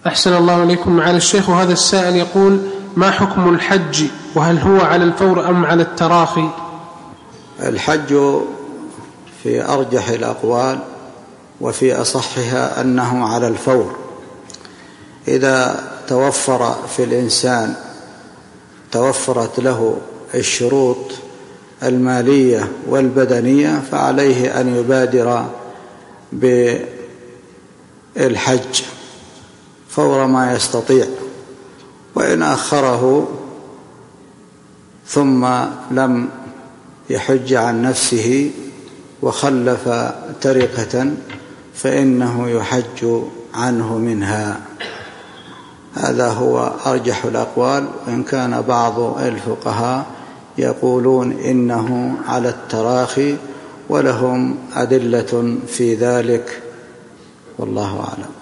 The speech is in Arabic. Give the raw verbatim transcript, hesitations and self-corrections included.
أحسن الله إليكم. معالي الشيخ، وهذا السائل يقول: ما حكم الحج، وهل هو على الفور أم على التراخي؟ الحج في أرجح الأقوال وفي أصحها أنه على الفور. إذا توفر في الإنسان توفرت له الشروط المالية والبدنية فعليه أن يبادر بالحج فور ما يستطيع، وإن أخره ثم لم يحج عن نفسه وخلف تركة فإنه يحج عنه منها. هذا هو أرجح الأقوال، وإن كان بعض الفقهاء يقولون إنه على التراخي ولهم أدلة في ذلك، والله أعلم.